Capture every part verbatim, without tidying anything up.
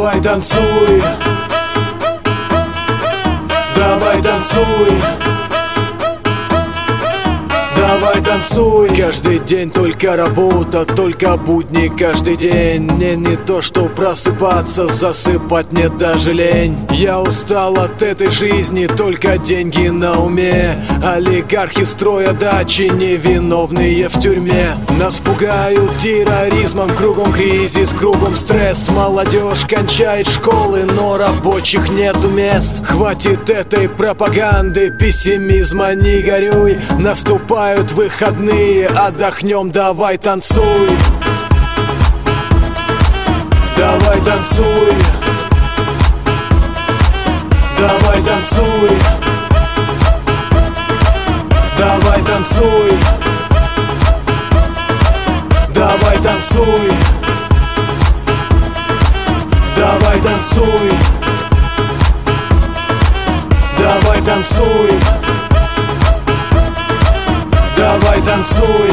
Давай танцуй, давай танцуй, давай танцуй. Каждый день только работа, только будни каждый день. Мне не то что просыпаться, засыпать мне даже лень. Я устал от этой жизни, только деньги на уме. Олигархи строят дачи, невиновные в тюрьме. Нас пугают терроризмом, кругом кризис, кругом стресс. Молодежь кончает школы, но рабочих нету мест. Хватит этой пропаганды, пессимизма не горюй. Наступают выходные, отдохнем, давай танцуй. Давай танцуй, давай танцуй, давай танцуй, давай танцуй, давай танцуй, давай танцуй, давай танцуй,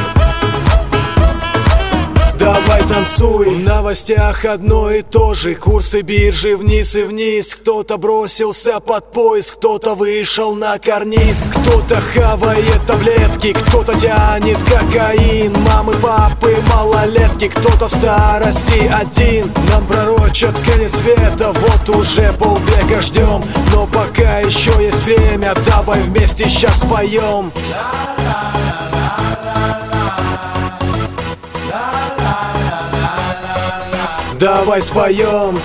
давай танцуй. В новостях одно и то же, курсы биржи вниз и вниз. Кто-то бросился под поезд, кто-то вышел на карниз. Кто-то хавает таблетки, кто-то тянет кокаин. Мамы, папы, малолетки, кто-то в старости один. Нам пророчат конец света, вот уже полвека ждем. Но пока еще есть время, давай вместе сейчас поем. Давай споем.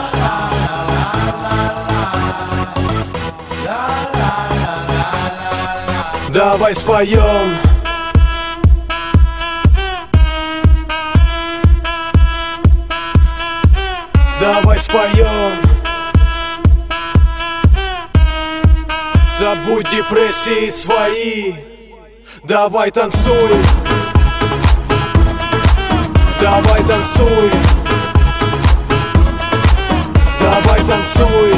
Давай споем. Давай споем. Забудь депрессии свои. Давай танцуй. Давай танцуй. Давай танцуй,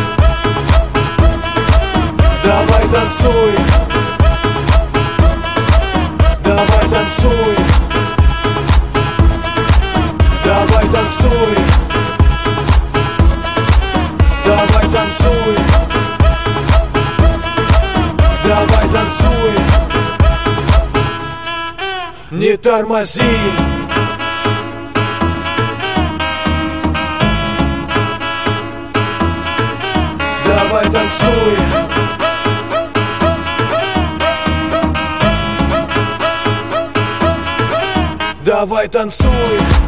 давай танцуй, давай танцуй, давай танцуй, давай танцуй, давай танцуй. Не тормози. Давай танцуй. Давай танцуй.